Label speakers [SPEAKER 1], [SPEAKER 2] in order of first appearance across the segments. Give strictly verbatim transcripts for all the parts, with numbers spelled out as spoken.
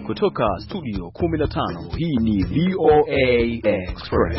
[SPEAKER 1] Kutoka studio kumi na tano, hii ni V O A Express.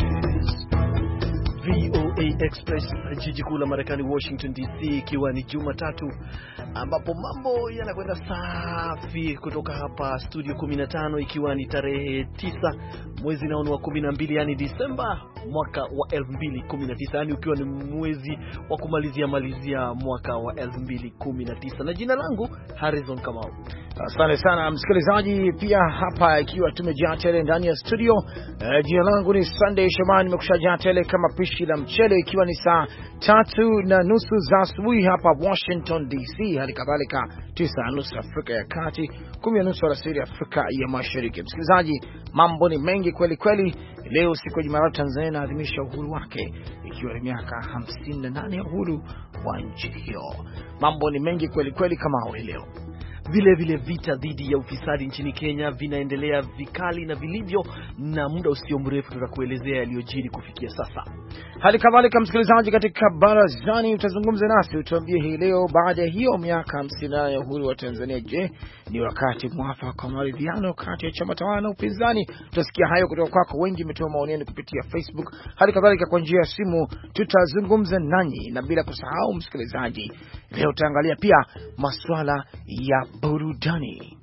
[SPEAKER 2] V O A Express, jiji kuu la Marekani Washington D C, ikiwa ni Jumatatu ambapo mambo yanakwenda safi kutoka hapa studio kumi na tano, ikiwa ni tarehe tisa mwezi naonu wa kumi na mbili, yani Disemba mwaka wa elfu mbili kumi na tisa, yani ukiwa ni mwezi wa kumalizia malizia mwaka wa elfu mbili kumi na tisa. Na jina langu Harrison Kamau.
[SPEAKER 3] Asante sana msikilizaji, pia hapa ikiwa tumejaa tele ndani ya studio. Uh, jina langu ni Sunday Shomani, nimekushajaa tele kama pishi la mchele, ikiwa ni saa tatu na nusu za asubuhi hapa Washington D C, hali kadhalika tisa na nusu Afrika ya Kati, kumi na nusu alasiri Afrika ya Mashariki. Msikilizaji, mambo ni mengi kweli kweli. Leo siku ya Jumatatu, Tanzania inaadhimisha uhuru wake, ikiwa ni miaka hamsini na nane ya uhuru wa nchi hiyo. Mambo ni mengi kweli kweli kama hao leo.
[SPEAKER 2] Vile vile vita dhidi ya ufisadi nchini Kenya vinaendelea vikali na vilivyo, na muda usio mrefu tutakuelezea yaliyojiri kufikia sasa.
[SPEAKER 3] Hali kadhalika msikilizaji, katika barazani utazungumza nasi, utuambie hii leo baada ya hiyo miaka hamsini na nane ya uhuru wa Tanzania, je, ni wakati mwafaka kwa maridhiano kati ya chama tawala na upinzani? Tutasikia hayo kutoka kwako. Wengi umetoa maoni yenu kupitia Facebook, hali kadhalika kwa njia ya simu tutazungumza nanyi, na bila kusahau msikilizaji, leo tutaangalia pia masuala ya burudani.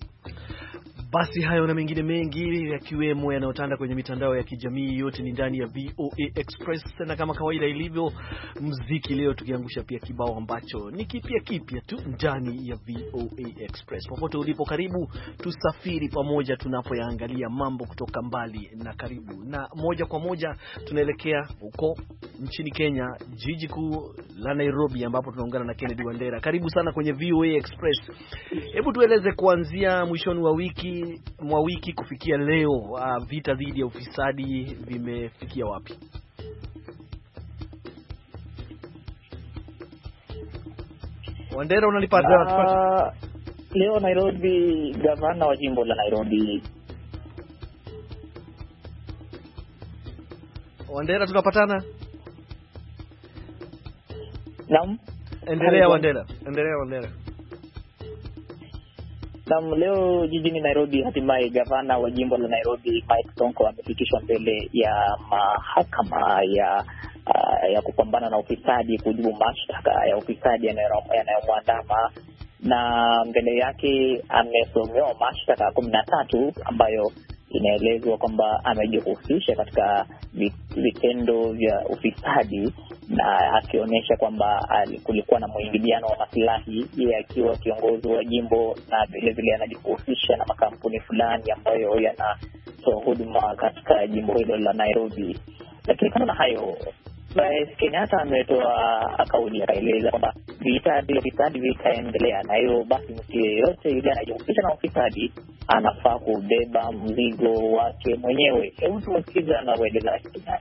[SPEAKER 2] Basi hayo na mengine mengi yakiwemo yanayotanda kwenye mitandao ya kijamii, yote ni ndani ya V O A Express. Na kama kawaida ilivyo muziki, leo tukiangusha pia kibao ambacho ni kipya kipya tu ndani ya V O A Express. Popote ulipo, karibu tusafiri pamoja tunapoyaangalia mambo kutoka mbali na karibu. Na moja kwa moja tunaelekea huko nchini Kenya, jiji kuu la Nairobi, ambapo tunaungana na Kennedy Wandera. Karibu sana kwenye V O A Express. Hebu tueleze kuanzia mwishoni wa wiki mwa wiki kufikia leo, uh, vita dhidi ya ufisadi vimefikia wapi? Wandera, unanipata?
[SPEAKER 4] Uh, leo Nairobi, gavana wa jimbo la Nairobi.
[SPEAKER 2] Wandera, tunapatana?
[SPEAKER 4] Naam.
[SPEAKER 2] Endelea Wandera, endelea Wandera.
[SPEAKER 4] Naam, leo jijini Nairobi, hatimaye gavana wa jimbo la Nairobi Mike Sonko amefikishwa mbele ya mahakama ya uh, ya kupambana na ufisadi kujibu mashtaka ya ufisadi yanayomwandama, na mbele yake amesomewa mashtaka kumi na tatu ambayo inaelezwa kwamba amejihusisha katika vitendo vya ufisadi, na akionyesha kwamba kulikuwa na mwingiliano wa maslahi, yeye akiwa kiongozi wa jimbo, na vile vile anajihusisha na makampuni fulani ambayo yanatoa huduma katika jimbo hilo la Nairobi. Lakini kama na hayo, Rais Kenyatta ametoa kauli, akaeleza kwamba vita vya ufisadi vitaendelea, na hiyo basi mtu yeyote yule anajihusisha na ufisadi anafaa kubeba mzigo wake mwenyewe. Hebu tumsikize anavyoeleza Kenyatta.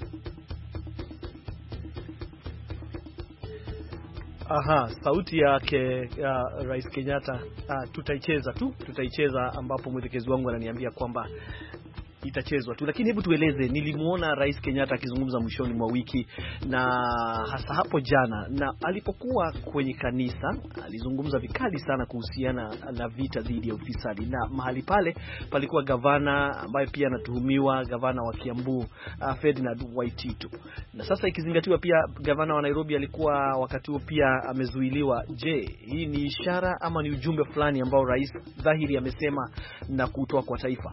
[SPEAKER 2] Aha, sauti yake ya Rais Kenyatta uh, tutaicheza tu, tutaicheza ambapo mwelekezi wangu ananiambia kwamba itachezwa tu. Lakini hebu tueleze, nilimuona Rais Kenyatta akizungumza mwishoni mwa wiki, na hasa hapo jana, na alipokuwa kwenye kanisa alizungumza vikali sana kuhusiana na vita dhidi ya ufisadi, na mahali pale palikuwa gavana ambaye pia anatuhumiwa, gavana wa Kiambu uh, Ferdinand Waititu. Na sasa ikizingatiwa pia gavana wa Nairobi alikuwa wakati huo pia amezuiliwa. Je, hii ni ishara ama ni ujumbe fulani ambao rais dhahiri amesema na kutoa kwa taifa?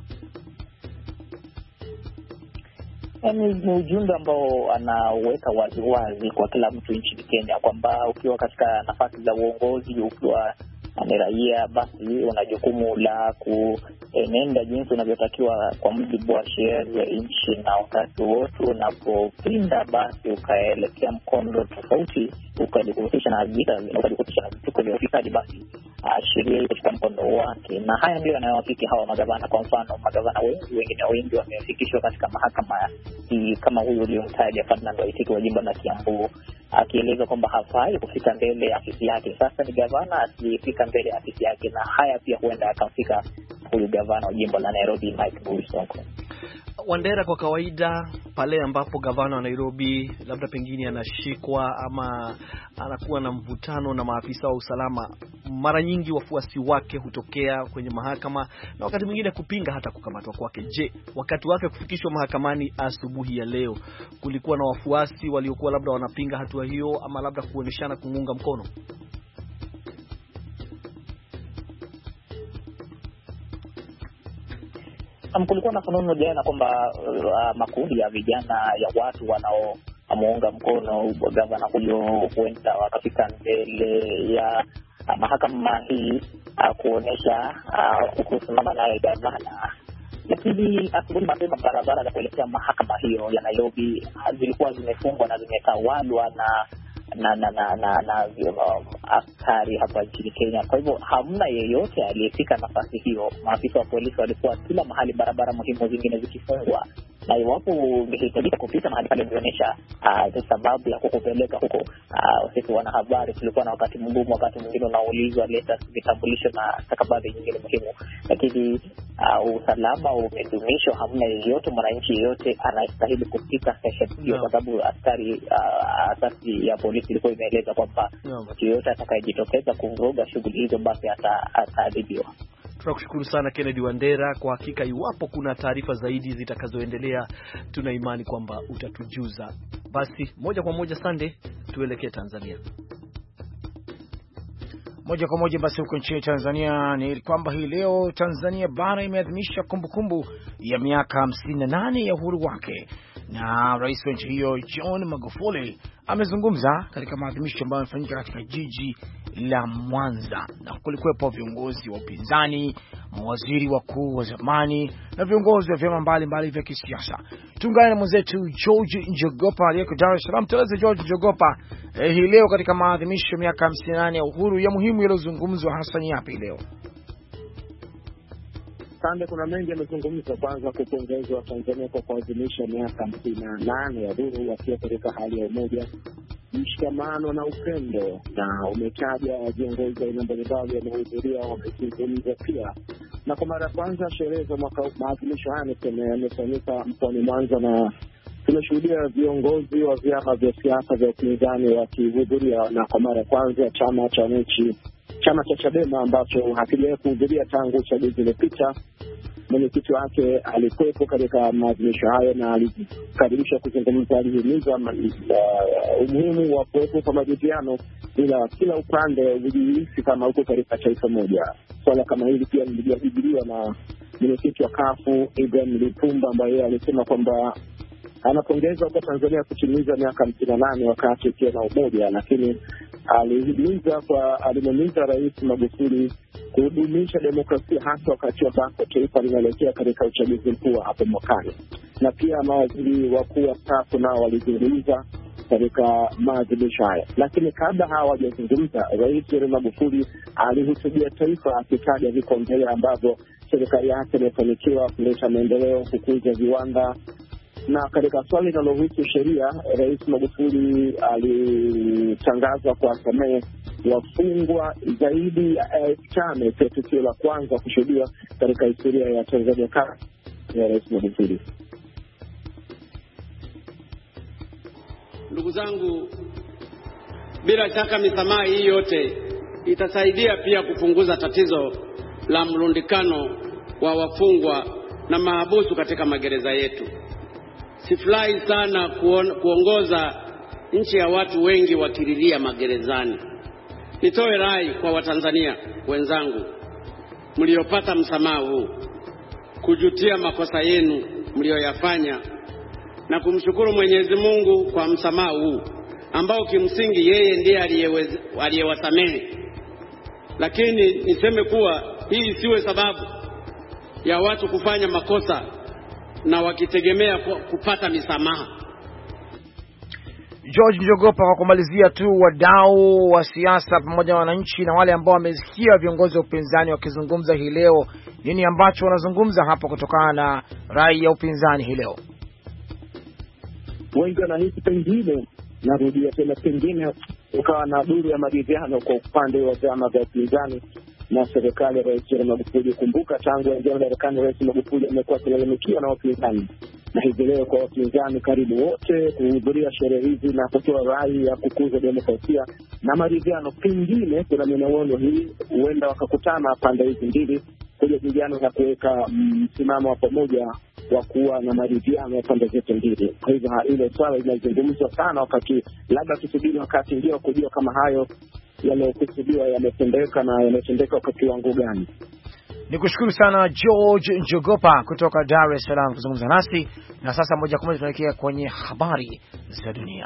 [SPEAKER 4] Ni, ni ujumbe ambao anaweka wazi wazi kwa kila mtu nchini Kenya kwamba ukiwa katika nafasi za uongozi, ukiwa ni raia, basi una jukumu la kuenenda jinsi unavyotakiwa kwa mujibu wa sheria za nchi, na wakati wote unapopinda basi ukaelekea mkondo tofauti, ukajihusisha na vita, ukajihusisha na vituko vya ufisadi, basi sheria iko katika mkondo wake. Na haya ndio yanayowafiki hawa magavana. Kwa mfano, magavana wengi wengine wengi wamefikishwa katika mahakama hii, kama huyu uliyomtaja Ferdinand Waititu wa jimbo la Kiambu, akieleza kwamba hafai kufika mbele ya afisi yake. Sasa ni gavana asifika mbele ya afisi yake, na haya pia huenda akamfika huyu gavana wa jimbo la Nairobi Mike Sonko.
[SPEAKER 2] Wandera, kwa kawaida pale ambapo gavana wa Nairobi labda pengine anashikwa ama anakuwa na mvutano na maafisa wa usalama, mara nyingi wafuasi wake hutokea kwenye mahakama na wakati mwingine kupinga hata kukamatwa kwake. Je, wakati wake kufikishwa mahakamani asubuhi ya leo kulikuwa na wafuasi waliokuwa labda wanapinga hatua hiyo ama labda kuoneshana kuunga mkono?
[SPEAKER 4] Kulikuwa na fununu jana kwamba uh, makundi ya vijana ya watu wanaomuunga mkono gavana huyo huenda wakafika mbele ya uh, mahakama hii uh, kuonesha uh, kusimama naye gavana. Lakini asubuhi mapema barabara za kuelekea mahakama hiyo ya Nairobi uh, zilikuwa zimefungwa na zimetawalwa na na na na na, na um, askari hapa nchini Kenya. Kwa hivyo hamna yeyote aliyefika nafasi hiyo. Maafisa wa polisi walikuwa kila mahali, barabara muhimu zingine zikifungwa, na iwapo ungehitajika kupita mahali pale kuonyesha uh, sababu ya kukupeleka huko, uh, sisi wanahabari tulikuwa na wakati mgumu, wakati mwingine unaulizwa leta vitambulisho na stakabadhi nyingine muhimu. Lakini uh, usalama umedumishwa, hamna yeyote, mwananchi yeyote anastahili kufika sehemu hiyo, kwa sababu askari uh, asasi ya polisi ilikuwa imeeleza kwamba mtu yeyote atakayejitokeza kuvuruga shughuli hizo basi ataadhibiwa.
[SPEAKER 2] Tunakushukuru sana Kennedy Wandera. Kwa hakika iwapo kuna taarifa zaidi zitakazoendelea, tuna imani kwamba utatujuza. Basi moja kwa moja Sunday tuelekee Tanzania.
[SPEAKER 3] Moja kwa moja basi huko nchini Tanzania ni kwamba hii leo Tanzania bara imeadhimisha kumbukumbu ya miaka hamsini na nane ya uhuru wake, na rais wa nchi hiyo John Magufuli amezungumza katika maadhimisho ambayo yamefanyika katika jiji la Mwanza, na kulikuwepo viongozi wa upinzani, mawaziri wakuu wa zamani na viongozi wa vyama mbalimbali vya kisiasa. Tuungane na mwenzetu George Njogopa aliyeko Dar es Salaam. Tueleze George Njogopa, eh, hii leo katika maadhimisho ya miaka hamsini na nane ya uhuru, ya muhimu yaliyozungumzwa hasa ni yapi leo?
[SPEAKER 5] Sande, kuna mengi yamezungumzwa. Kwanza kupongezwa Tanzania kwa kuadhimisha miaka hamsini na nane ya uhuru, wakiwa katika hali ya umoja, mshikamano na upendo, na umetaja viongozi wa aina mbalimbali wamehudhuria, wamezungumza pia. Na kwa mara ya kwanza sherehe za mwaka maadhimisho haya yamefanyika mkoani Mwanza, na tumeshuhudia viongozi wa vyama vya siasa vya upinzani wakihudhuria, na kwa mara ya kwanza chama cha nchi chama cha Chadema ambacho hakijawahi kuhudhuria tangu uchaguzi uliopita, mwenyekiti wake alikuwepo katika maadhimisho hayo na alikaribisha kuzungumza, alihimiza umuhimu wa kuwepo kwa maridhiano bila kila upande ujihisi kama uko katika taifa moja. Swala kama hili pia lilijadiliwa na mwenyekiti wa Kafu Ibrahim Lipumba, ambaye alisema kwamba anapongeza kwa Tanzania kutimiza miaka hamsini na nane wakati ikiwa na umoja, lakini alihimiza kwa alimimiza Rais Magufuli kudumisha demokrasia, hasa wakati ambapo taifa linaelekea katika uchaguzi mkuu hapo mwakani. Na pia mawaziri wakuu wa stafu nao walizungumza katika maadhimisho haya. Lakini kabla hawajazungumza, Rais Magufuli alihutubia taifa akitaja vipaumbele ambavyo serikali yake imefanikiwa kuleta maendeleo, kukuza viwanda. Na katika swali linalohusu sheria, Rais Magufuli alitangaza kuwasamehe wafungwa zaidi ya elfu tano, tukio la kwanza kushuhudiwa katika historia ya Tanzania kama ya Rais Magufuli.
[SPEAKER 6] Ndugu zangu, bila shaka misamaha hii yote itasaidia pia kupunguza tatizo la mlundikano wa wafungwa na mahabusu katika magereza yetu. Sifurahi sana kuon, kuongoza nchi ya watu wengi wakiriria magerezani. Nitoe rai kwa Watanzania wenzangu mliopata msamaha huu, kujutia makosa yenu mlioyafanya na kumshukuru Mwenyezi Mungu kwa msamaha huu ambao kimsingi yeye ndiye aliyewasamehe. Lakini niseme kuwa hii isiwe sababu ya watu kufanya makosa na wakitegemea kupata misamaha.
[SPEAKER 3] George Njogopa, kwa kumalizia tu, wadau wa siasa pamoja na wananchi na wale ambao wamesikia viongozi wa upinzani wakizungumza hii leo, nini ambacho wanazungumza hapa kutokana na rai ya upinzani hii leo?
[SPEAKER 5] Wengi wanahisi pengine, narudia tena, pengine ukawa na duru ya maridhiano kwa upande wa vyama vya upinzani na serikali ya Rais John Magufuli. Kumbuka tangu aingia madarakani Rais Magufuli amekuwa akilalamikiwa na wapinzani, na hivi leo kwa wapinzani karibu wote kuhudhuria sherehe hizi na kutoa rai ya kukuza demokrasia na maridhiano. Pengine kuna minong'ono hii huenda wakakutana pande hizi mbili kujadiliana na kuweka msimamo wa pamoja wa kuwa na maridhiano ya pande zote mbili. Kwa hivyo ile swala linazungumzwa sana, wakati labda tusubiri wakati ndio kujua kama hayo yanayokusudiwa yametendeka na yametendeka kwa kiwango gani.
[SPEAKER 3] Nikushukuru sana George Njogopa kutoka Dar es Salaam kuzungumza nasi. Na sasa moja kwa moja tunaelekea kwenye habari za dunia.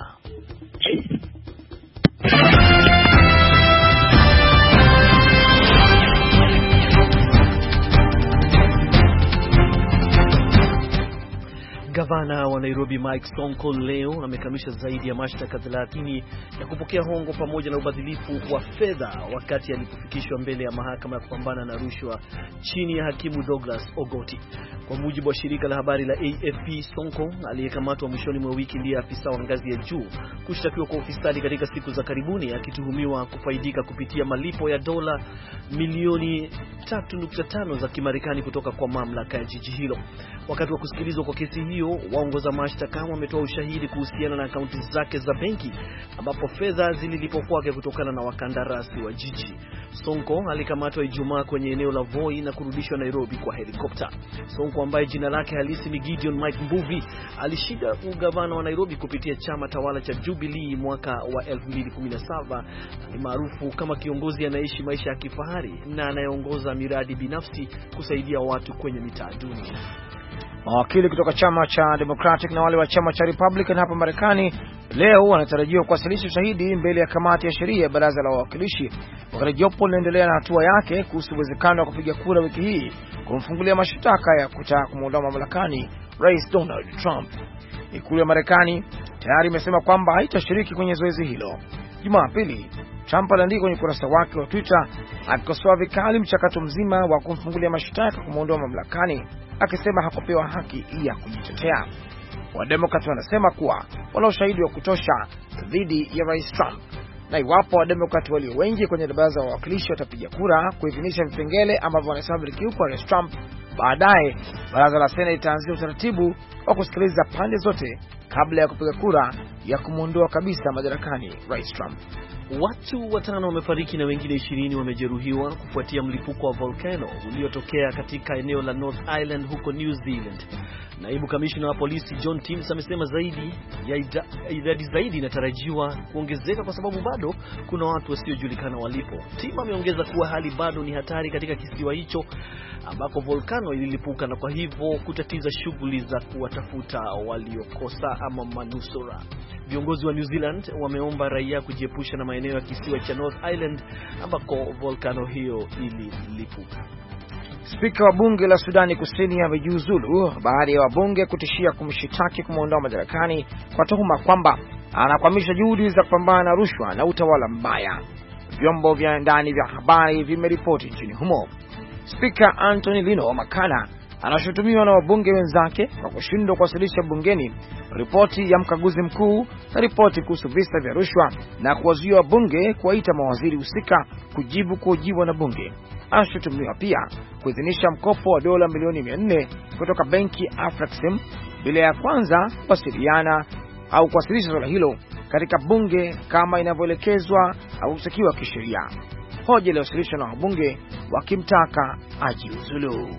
[SPEAKER 2] Gavana wa Nairobi Mike Sonko leo amekanusha zaidi ya mashtaka thelathini ya kupokea hongo pamoja na ubadhilifu wa fedha wakati alipofikishwa mbele ya mahakama ya kupambana na rushwa chini ya hakimu Douglas Ogoti. Kwa mujibu wa shirika la habari la A F P, Sonko aliyekamatwa mwishoni mwa wiki ndiye afisa wa ngazi ya juu kushtakiwa kwa ufisadi katika siku za karibuni, akituhumiwa kufaidika kupitia malipo ya dola milioni tatu nukta tano za Kimarekani kutoka kwa mamlaka ya jiji hilo. Wakati wa kusikilizwa kwa kesi hiyo, waongoza mashtaka wametoa ushahidi kuhusiana na akaunti zake za benki ambapo fedha zililipwa kwake kutokana na wakandarasi wa jiji. Sonko alikamatwa Ijumaa kwenye eneo la Voi na kurudishwa Nairobi kwa helikopta. Sonko ambaye jina lake halisi ni Gideon Mike Mbuvi alishinda ugavana wa Nairobi kupitia chama tawala cha Jubilee mwaka wa elfu mbili kumi na saba. Ni maarufu kama kiongozi anaishi maisha ya kifahari na anayeongoza miradi binafsi kusaidia watu kwenye mitaa duni.
[SPEAKER 3] Mawakili kutoka chama cha Democratic na wale wa chama cha Republican hapa Marekani leo wanatarajiwa kuwasilisha ushahidi mbele ya kamati ya sheria ya baraza la wawakilishi, wakati jopo linaendelea na hatua yake kuhusu uwezekano wa kupiga kura wiki hii kumfungulia mashtaka ya kutaka kumuondoa mamlakani Rais Donald Trump. Ikulu ya Marekani tayari imesema kwamba haitashiriki kwenye zoezi hilo. Jumapili, Trump aliandika kwenye ukurasa wake wa Twitter akikosoa vikali mchakato mzima wa kumfungulia mashtaka kumuondoa mamlakani, akisema hakupewa haki ya kujitetea. Wademokrati wanasema kuwa wana ushahidi wa kutosha dhidi ya Rais Trump, na iwapo Wademokrati walio wengi kwenye baraza la wawakilishi watapiga kura kuidhinisha vipengele ambavyo wanasema vilikiuka Rais Trump, baadaye baraza la Senate litaanzisha utaratibu wa kusikiliza pande zote kabla ya kupiga kura ya kumuondoa kabisa madarakani Rais Trump.
[SPEAKER 2] Watu watano wamefariki na wengine ishirini wamejeruhiwa kufuatia mlipuko wa volcano uliotokea katika eneo la North Island huko New Zealand. Naibu kamishna wa polisi John Timms amesema zaidi ya idadi zaidi inatarajiwa kuongezeka kwa sababu bado kuna watu wasiojulikana walipo. Tim ameongeza kuwa hali bado ni hatari katika kisiwa hicho ambako volcano ililipuka, na kwa hivyo kutatiza shughuli za kuwatafuta waliokosa ama manusura. Viongozi wa New Zealand wameomba raia kujiepusha na maeneo ya kisiwa cha North Island ambako volcano hiyo ililipuka.
[SPEAKER 3] Spika wa bunge la Sudani Kusini amejiuzulu baada ya wabunge kutishia kumshitaki kumuondoa madarakani kwa tuhuma kwamba anakwamisha juhudi za kupambana na rushwa na utawala mbaya. Vyombo vya ndani vya habari vimeripoti nchini humo. Spika Anthony Lino Makana anashutumiwa na wabunge wenzake kwa kushindwa kuwasilisha bungeni ripoti ya mkaguzi mkuu na ripoti kuhusu visa vya rushwa na kuwazuia wabunge kuwaita mawaziri husika kujibu kuhojiwa na bunge. Anashutumiwa pia kuidhinisha mkopo wa dola milioni mia nne kutoka benki Afrexim bila ya kwanza kuwasiliana au kuwasilisha swala hilo katika bunge kama inavyoelekezwa au kutakiwa kisheria. Hoja iliyowasilishwa na wabunge wakimtaka ajiuzulu.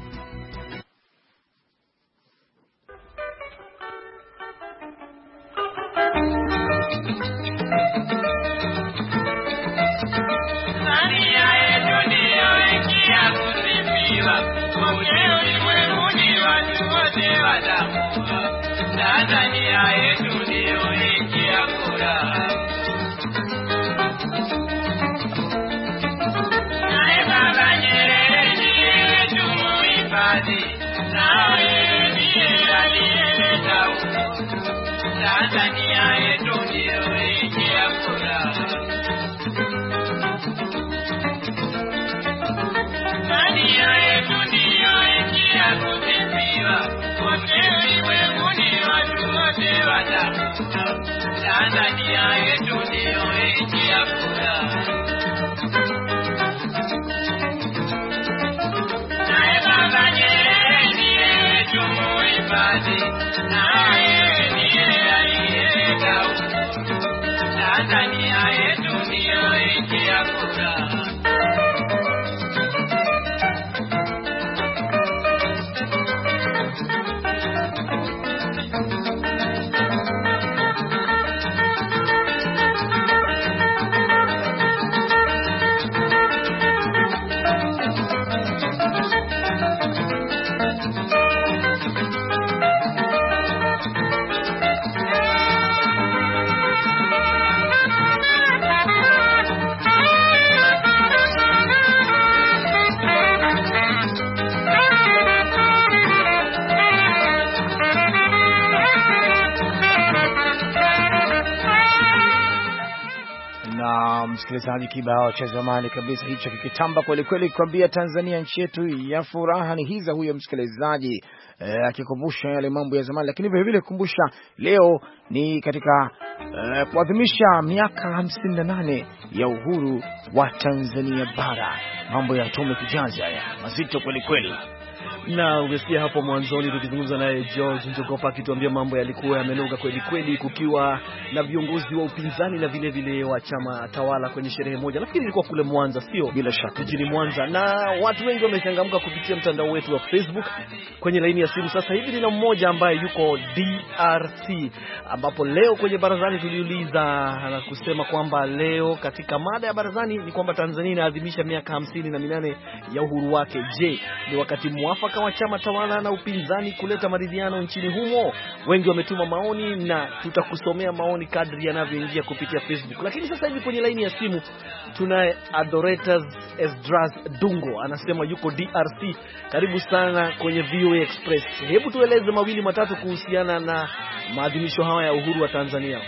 [SPEAKER 7] Tanzania yetu ndio nchi ya furaha. Tanzania yetu ndio nchi ya kusifiwa. Wote ulimwenguni watu wote watakuja. naye ndiye aliyeweka Tanzania yetu ndiyo nchi ya furaha.
[SPEAKER 3] Msikilizaji, kibao cha zamani kabisa hicho kikitamba kweli kweli kuambia Tanzania nchi yetu ya furaha. Ni hiza huyo msikilizaji akikumbusha e, yale mambo ya zamani, lakini vile vile kukumbusha leo ni katika e, kuadhimisha miaka hamsini na nane ya uhuru wa Tanzania bara. Mambo ya atomic jazz haya mazito kweli kweli.
[SPEAKER 2] Na umesikia hapo mwanzoni tukizungumza naye George Njogopa akituambia mambo yalikuwa yamenoga kweli kweli, kukiwa na viongozi wa upinzani na vile vile wa chama tawala kwenye sherehe moja. Nafikiri ilikuwa kule Mwanza, sio? Bila shaka jijini Mwanza, na watu wengi wamechangamka kupitia mtandao wetu wa Facebook. Kwenye laini ya simu sasa hivi nina mmoja ambaye yuko D R C, ambapo leo kwenye barazani tuliuliza na kusema kwamba leo katika mada ya barazani ni kwamba Tanzania inaadhimisha miaka hamsini na minane ya uhuru wake. Je, ni wakati mwafaka wa chama tawala na upinzani kuleta maridhiano nchini humo? Wengi wametuma maoni na tutakusomea maoni kadri yanavyoingia kupitia Facebook. Lakini sasa hivi kwenye laini ya simu tunaye Adoretas Esdras Dungo, anasema yuko D R C. Karibu sana kwenye V O A Express. Hebu tueleze mawili matatu kuhusiana na maadhimisho haya ya uhuru wa Tanzania.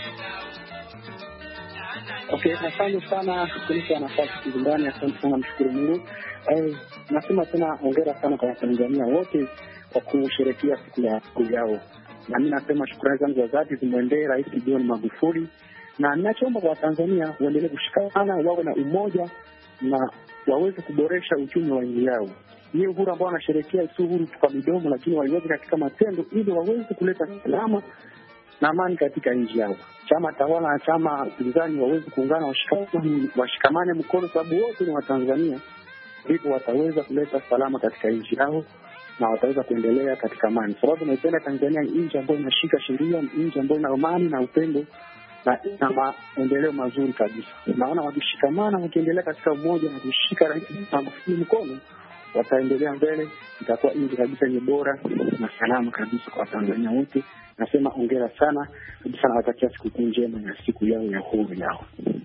[SPEAKER 5] Okay, asante sana kunipa nafasi kuzungumza. Asante sana, mshukuru Mungu. Eh, nasema tena hongera sana kwa Tanzania wote kwa kusherehekea siku ya siku yao. Na mimi nasema shukrani zangu za dhati zimwendee Rais John Magufuli, na ninachoomba kwa Tanzania waendelee kushikamana, wawe na umoja na waweze kuboresha uchumi wa nchi yao. Ni uhuru ambao wanasherehekea si uhuru kwa midomo, lakini waiweke katika matendo ili waweze kuleta salama na amani katika nchi yao. Chama tawala na chama pinzani waweze kuungana, washikamane, washikamane mkono, sababu wote ni Watanzania. Ndipo wataweza kuleta salama katika nchi yao na wataweza kuendelea katika amani. Sababu naipenda Tanzania nchi ambayo inashika sheria, nchi ambayo ina amani na upendo na ina maendeleo mazuri kabisa. Naona wakishikamana, wakiendelea katika umoja na kushika rais Magufuli mkono, wataendelea mbele, itakuwa nchi kabisa ni bora na salama kabisa kwa Tanzania wote. Nasema hongera sana kabisa, na watakia siku njema ya siku yao ya uhuru yao.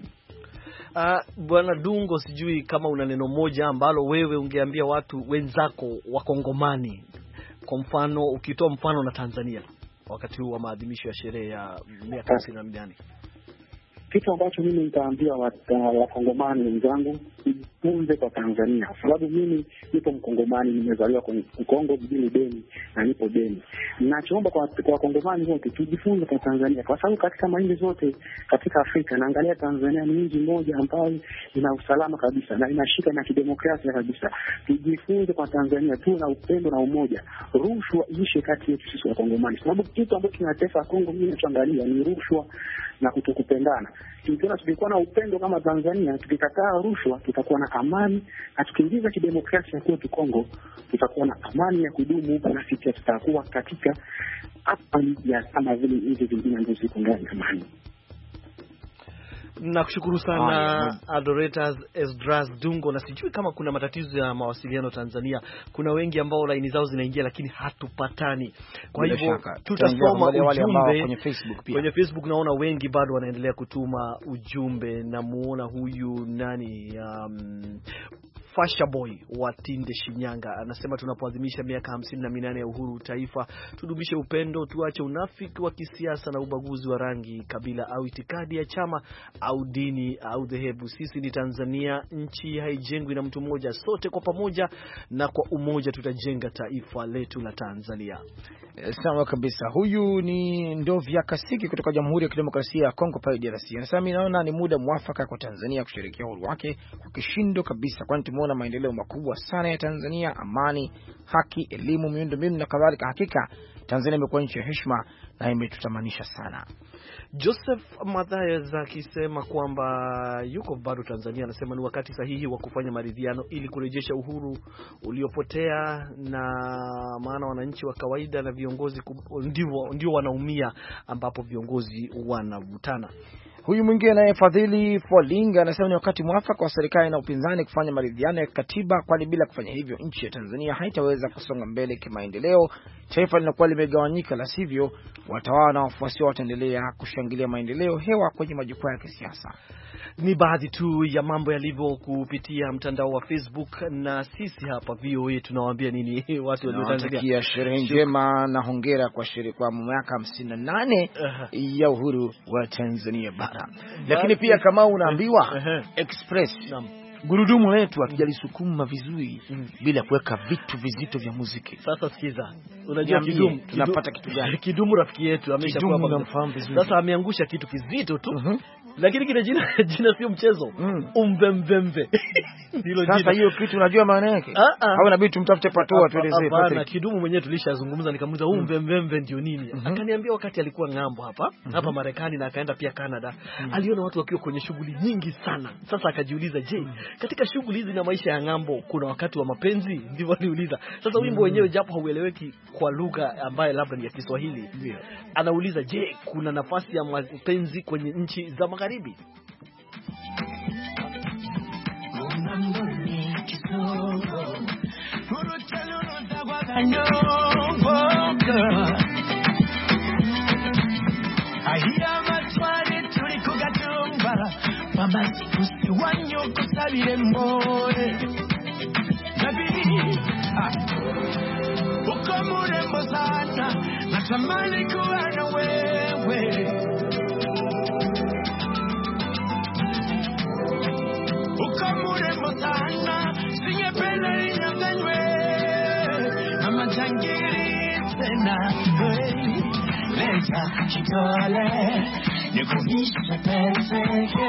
[SPEAKER 2] Ah, Bwana Dungo, sijui kama una neno moja ambalo wewe ungeambia watu wenzako wa Kongomani, kwa mfano ukitoa mfano na Tanzania wakati huu wa maadhimisho ya sherehe ya miaka hamsini na minane.
[SPEAKER 5] Kitu ambacho mimi nitaambia Wakongomani wenzangu, jifunze kwa Tanzania, sababu mimi nipo Mkongomani, nimezaliwa kwenye Kongo mjini Beni na nipo Beni. Ninachoomba kwa Wakongomani wote tujifunze kwa Tanzania, kwa sababu katika maeneo zote katika Afrika naangalia Tanzania ni nchi moja ambayo ina usalama kabisa na inashika na kidemokrasia kabisa. Tujifunze kwa Tanzania, tuwe na upendo na umoja. Rushwa ishe kati yetu sisi Wakongomani, sababu kitu ambacho kinatesa Kongo mimi nachoangalia ni rushwa na kutokupendana. Tukiona tulikuwa na upendo kama Tanzania, tukikataa rushwa, tutakuwa na amani, na tukiingiza kidemokrasia kwetu Kongo, tutakuwa na amani ya kudumu, na sisi tutakuwa katika amani ya kama vile nchi zingine ambazo ziko ndani ya amani.
[SPEAKER 2] Nakushukuru sana Adoretas Esdras Dungo, na sijui kama kuna matatizo ya mawasiliano Tanzania. Kuna wengi ambao laini zao zinaingia lakini hatupatani. Kwa hivyo tutasoma ujumbe kwenye Facebook pia. Kwenye Facebook naona wengi bado wanaendelea kutuma ujumbe. Namuona huyu nani um, Fasha Boy wa Tinde Shinyanga anasema tunapoadhimisha miaka hamsini na minane ya uhuru taifa, tudumishe upendo, tuache unafiki wa kisiasa na ubaguzi wa rangi, kabila au itikadi ya chama au dini au dhehebu. Sisi ni Tanzania, nchi haijengwi na mtu mmoja, sote kwa pamoja na kwa umoja tutajenga taifa letu la Tanzania.
[SPEAKER 3] Sawa kabisa. Huyu ni Ndovya Kasiki kutoka Jamhuri ya Kidemokrasia ya Kongo pale D R C. Anasema mimi naona ni muda mwafaka kwa Tanzania kusherehekea uhuru wake kwa kishindo kabisa, kwani tumeona tunaona maendeleo makubwa sana ya Tanzania, amani, haki, elimu, miundombinu na kadhalika. Hakika Tanzania imekuwa nchi ya heshima na imetutamanisha sana.
[SPEAKER 2] Joseph Mathias akisema kwamba yuko bado Tanzania, anasema ni wakati sahihi wa kufanya maridhiano ili kurejesha uhuru uliopotea, na maana wananchi wa kawaida na viongozi ndio ndio wanaumia ambapo viongozi wanavutana.
[SPEAKER 3] Huyu mwingine naye Fadhili Folinga anasema ni wakati mwafaka wa serikali na upinzani kufanya maridhiano ya katiba, kwani bila kufanya hivyo nchi ya Tanzania haitaweza kusonga mbele kimaendeleo. Taifa linakuwa limegawanyika, la sivyo watawala na wafuasi wao wataendelea kushangilia maendeleo hewa kwenye majukwaa ya kisiasa.
[SPEAKER 2] Ni baadhi tu ya mambo yalivyo kupitia mtandao wa Facebook, na sisi hapa V O A tunawaambia nini watu wa Tanzania.
[SPEAKER 3] Sherehe njema na hongera kwa sherehe kwa miaka hamsini na nane uh-huh. ya uhuru wa Tanzania bara. Lakini pia kama unaambiwa uh-huh. Express Naam. gurudumu letu hatujalisukuma vizuri mm. bila kuweka vitu vizito vya muziki.
[SPEAKER 2] Sasa sikiza, unajua Kidumu
[SPEAKER 3] tunapata kitu gani?
[SPEAKER 2] Kidumu rafiki yetu ameshakuwa
[SPEAKER 3] mnamfahamu vizuri.
[SPEAKER 2] Sasa ameangusha kitu kizito tu.
[SPEAKER 3] Uh-huh.
[SPEAKER 2] Lakini kile jina jina sio mchezo. Mm. Umbembembe.
[SPEAKER 3] Hilo sasa hiyo kitu unajua maana yake? Au inabidi tumtafute patoa tuelezee.
[SPEAKER 2] Hapana, Kidumu mwenyewe tulishazungumza, nikamuuliza huu umbembembe ndio nini? Mm-hmm. Akaniambia wakati alikuwa ng'ambo hapa, mm-hmm. hapa Marekani na akaenda pia Canada, mm-hmm. aliona watu wakiwa kwenye shughuli nyingi sana. Sasa akajiuliza, je, mm-hmm. katika shughuli hizi na maisha ya ng'ambo kuna wakati wa mapenzi? Ndivyo aliuliza. Sasa wimbo wenyewe mm-hmm. japo haueleweki kwa lugha ambayo labda ni ya Kiswahili. Yeah. Anauliza, je, kuna nafasi ya mapenzi kwenye nchi za Magharibi?
[SPEAKER 8] Leta kitole nikuvishe pezeke,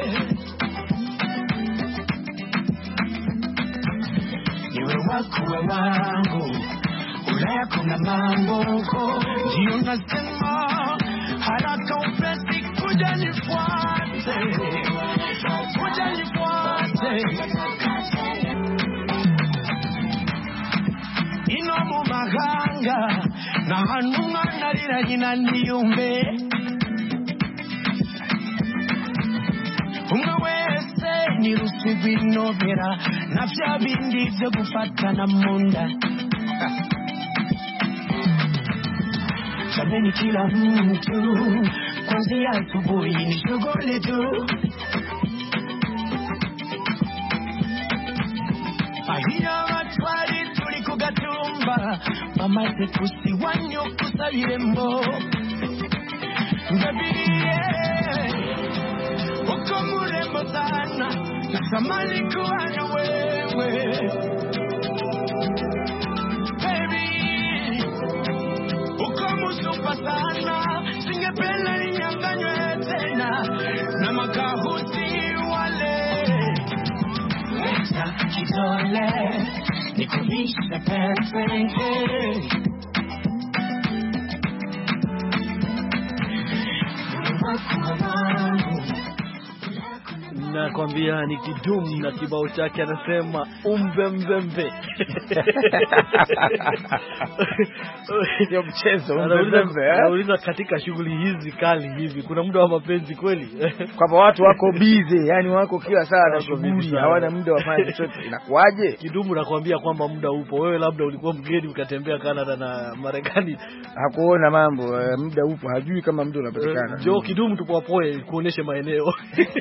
[SPEAKER 8] niwe wakuwe wangu ulaya kuna mambo ndio nasema haraka upesi kuja nifuate, kuja nifuate inomu maganga na hanuma narira jina niyumbe umwe wese nirusubinobera na vya bindi vyo gufatana munda Jameni kila mtu kwanzia asubuhi ni shughuli tu, ahia watwari tuli kugatumba bamaze kusiwanyo kusabire mbo ngabirie uko murembo sana natamani kuwa na wewe baby, uko musupa sana singependa ninyanganywe tena na makahusi wale. Leta kidole nikuvishe pezeke,
[SPEAKER 2] nakwambia ni Kidumu na kibao chake anasema umbembembe.
[SPEAKER 3] Sio mchezo umbembembe.
[SPEAKER 2] Anauliza katika shughuli hizi kali hivi kuna muda wa mapenzi kweli?
[SPEAKER 3] Kwamba watu wako busy, yani wako kila saa na shughuli, hawana muda wa kufanya chochote. Inakuaje?
[SPEAKER 2] Kidumu nakwambia kwamba muda upo. Wewe labda ulikuwa mgeni ukatembea Canada na Marekani,
[SPEAKER 3] hakuona mambo, muda upo, hajui kama muda unapatikana.
[SPEAKER 2] Jo Kidumu tupoapoe kuonesha maeneo.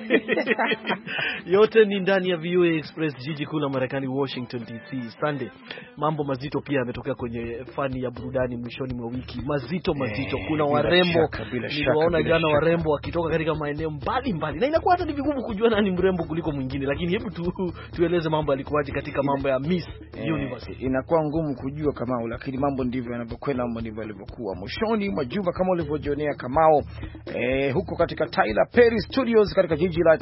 [SPEAKER 2] Yote ni ndani ya V O A Express, jiji kuu la Marekani, Washington D C. Sunday, mambo mazito pia yametokea kwenye fani ya burudani mwishoni mwa wiki. Mazito mazito, kuna warembo, niliwaona jana warembo wakitoka katika maeneo mbali mbali, na inakuwa hata ni vigumu kujua nani mrembo kuliko mwingine. Lakini hebu tu, tueleze mambo yalikuwaje katika mambo ya Miss eh, Universe.
[SPEAKER 3] Inakuwa ngumu kujua Kamau, lakini mambo ndivyo yanavyokwenda, mambo ndivyo yalivyokuwa mwishoni mwa juma kama ulivyojionea Kamau, eh, huko katika Tyler Perry Studios katika jiji la Atlanta.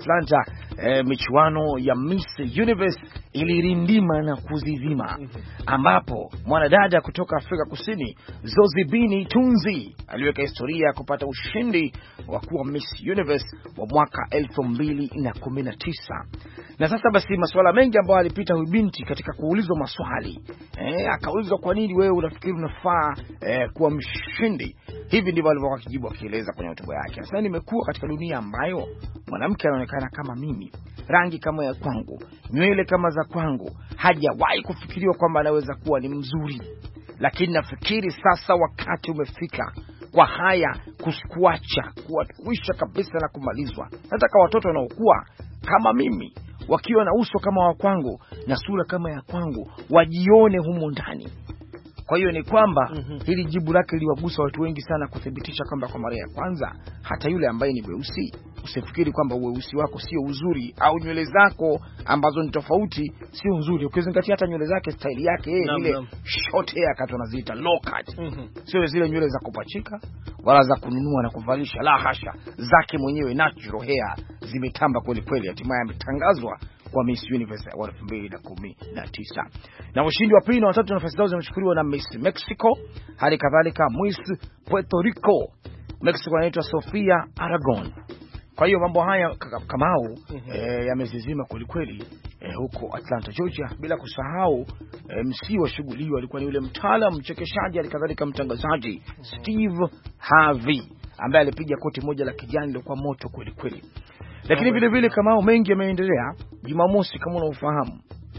[SPEAKER 3] eh, michuano ya Miss Universe ilirindima na kuzizima, ambapo mwanadada kutoka Afrika Kusini Zozibini Tunzi aliweka historia ya kupata ushindi wa kuwa Miss Universe wa mwaka elfu mbili na kumi na tisa. Na sasa basi masuala mengi ambayo alipita huyu binti katika kuulizwa maswali, eh, akaulizwa kwa nini wewe unafikiri unafaa eh, kuwa mshindi. Hivi ndivyo alivyokuwa akijibu akieleza kwenye hotuba yake. Sasa nimekuwa katika dunia ambayo mwanamke anaonekana kama mimi, rangi kama ya kwangu, nywele kama za kwangu, hajawahi kufikiriwa kwamba anaweza kuwa ni mzuri. Lakini nafikiri sasa wakati umefika kwa haya kuskuacha, kuisha kabisa na kumalizwa. Nataka watoto wanaokuwa kama mimi, wakiwa na uso kama wa kwangu na sura kama ya kwangu, wajione humo ndani. Kwa hiyo ni kwamba mm -hmm. hili jibu lake liwagusa watu wengi sana, kuthibitisha kwamba kwa mara ya kwanza hata yule ambaye ni mweusi, usifikiri kwamba uweusi wako sio uzuri au nywele zako ambazo ni tofauti sio uzuri. Ukizingatia hata nywele zake, style yake yeye ile short hair kati wanaziita low cut. Mm -hmm. Sio zile nywele za kupachika wala za kununua na kuvalisha, la hasha, zake mwenyewe natural hair zimetamba kweli kweli. Hatimaye ametangazwa kwa Miss Universe wa elfu mbili na kumi na tisa. Na ushindi wa pili na watatu nafasi zao zimechukuliwa na Miss Mexico, hali kadhalika Miss Puerto Rico. Mexico anaitwa Sofia Aragon. Kwa hiyo mambo haya Kamau mm -hmm. e, yamezizima kweli kweli e, huko Atlanta, Georgia, bila kusahau e, msii wa shughuli hiyo alikuwa ni yule mtaalamu mchekeshaji, hali kadhalika mtangazaji mm -hmm. Steve Harvey, ambaye alipiga koti moja la kijani lilikuwa moto kweli kweli. Lakini vile vile Kamau, mengi yameendelea. Jumamosi kama unaofahamu,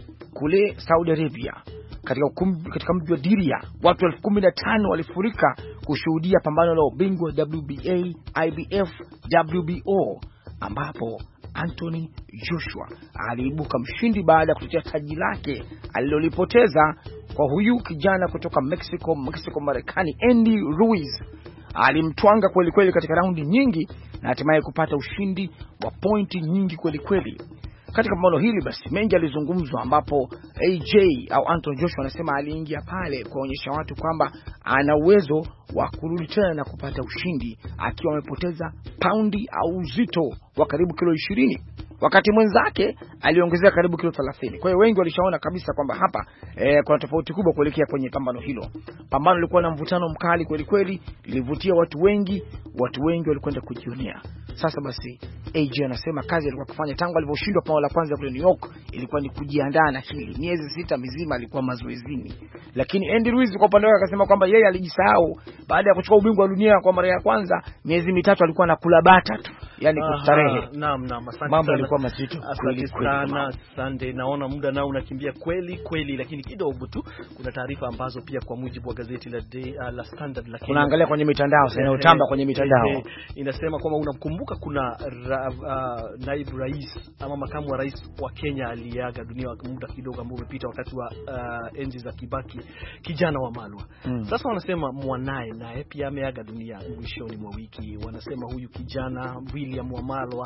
[SPEAKER 3] kule Saudi Arabia katika ukumbi, katika mji wa Diriyah, watu elfu kumi na tano walifurika kushuhudia pambano la ubingwa W B A, I B F, W B O, ambapo Anthony Joshua aliibuka mshindi baada ya kutetea taji lake alilolipoteza kwa huyu kijana kutoka Mexico, Mexico Marekani, Andy Ruiz. Alimtwanga kweli kweli katika raundi nyingi na hatimaye kupata ushindi wa pointi nyingi kweli kweli. Katika pambano hili basi mengi alizungumzwa, ambapo A J au Anthony Joshua anasema aliingia pale kuonyesha watu kwamba ana uwezo wa kurudi tena na kupata ushindi akiwa amepoteza paundi au uzito wa karibu kilo ishirini, wakati mwenzake aliongezea karibu kilo thelathini. Kwa hiyo wengi walishaona kabisa kwamba hapa e, kuna tofauti kubwa kuelekea kwenye pambano hilo. Pambano lilikuwa na mvutano mkali kweli kweli, lilivutia watu wengi, watu wengi walikwenda kujionea. Sasa basi A J anasema kazi alikuwa kufanya tangu aliposhindwa pambano la kwanza kule New York ilikuwa ni kujiandaa na hili. Miezi sita mizima alikuwa mazoezini. Lakini Andy Ruiz kwa upande wake akasema kwamba yeye alijisahau baada ya kuchukua ubingwa wa dunia kwa mara ya kwanza, miezi mitatu alikuwa anakula bata tu, yani kustarehe.
[SPEAKER 2] Naam naam, asante.
[SPEAKER 3] Mambo yalikuwa mazito
[SPEAKER 2] kweli sana. Sunday naona muda nao unakimbia kweli kweli, lakini kidogo tu kuna taarifa ambazo pia kwa mujibu wa gazeti la Day, uh, la Standard, lakini unaangalia
[SPEAKER 3] kwenye mitandao sasa inayotamba kwenye mitandao
[SPEAKER 2] eh, inasema kwamba unamkumbuka kuna ra, uh, naibu rais ama makamu wa rais wa Kenya aliaga dunia muda kidogo ambao umepita wakati wa uh, enzi za Kibaki, kijana wa Malwa. Hmm. Sasa wanasema mwanae naye pia ameaga dunia mwishoni mwa wiki. Wanasema huyu kijana William wa Malwa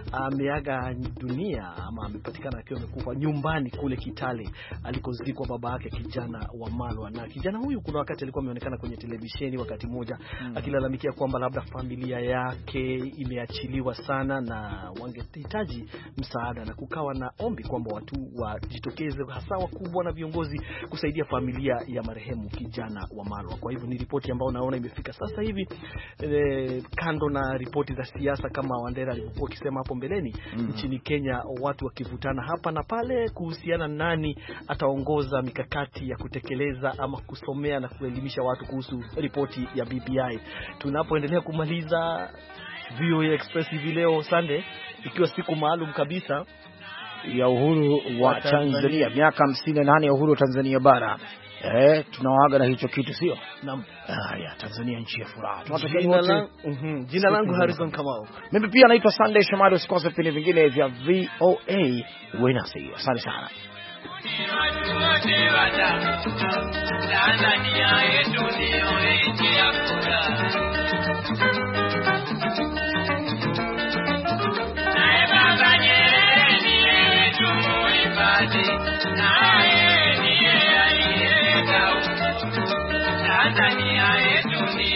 [SPEAKER 2] ameaga dunia ama amepatikana akiwa amekufa nyumbani kule Kitale alikozikwa baba yake kijana wa Malwa. Na kijana huyu kuna wakati alikuwa ameonekana kwenye televisheni wakati mmoja hmm. akilalamikia kwamba labda familia yake imeachiliwa sana na wangehitaji msaada, na kukawa na ombi kwamba watu wajitokeze, hasa wakubwa na viongozi, kusaidia familia ya marehemu kijana wa Malwa. Kwa hivyo ni ripoti ambayo naona imefika sasa hivi, e, kando na ripoti za siasa kama Wandera alivyokuwa akisema hapo mbeleni, mm. nchini Kenya watu wakivutana hapa na pale kuhusiana nani ataongoza mikakati ya kutekeleza ama kusomea na kuelimisha watu kuhusu ripoti ya B B I. Tunapoendelea kumaliza V O A Express hivi leo Sunday, ikiwa siku maalum kabisa
[SPEAKER 3] ya uhuru wa Tanzania, Tanzania. Miaka hamsini na nane ya uhuru wa Tanzania bara. Eh, tunawaaga na hicho kitu, sio?
[SPEAKER 2] Naam.
[SPEAKER 3] Ah, ya Tanzania nchi ya furaha.
[SPEAKER 2] Jina langu mhm, jina langu Harrison Kamau.
[SPEAKER 3] Mimi pia naitwa Sunday Shomari. Usikose vipindi vingine vya V O A. Wenasi. Asante sana. Tanzania yetu ndio nchi ya furaha. Nae baba Nyerere ndiye tumuhifadhi, naye ndiye aliyeka Tanzania yetu.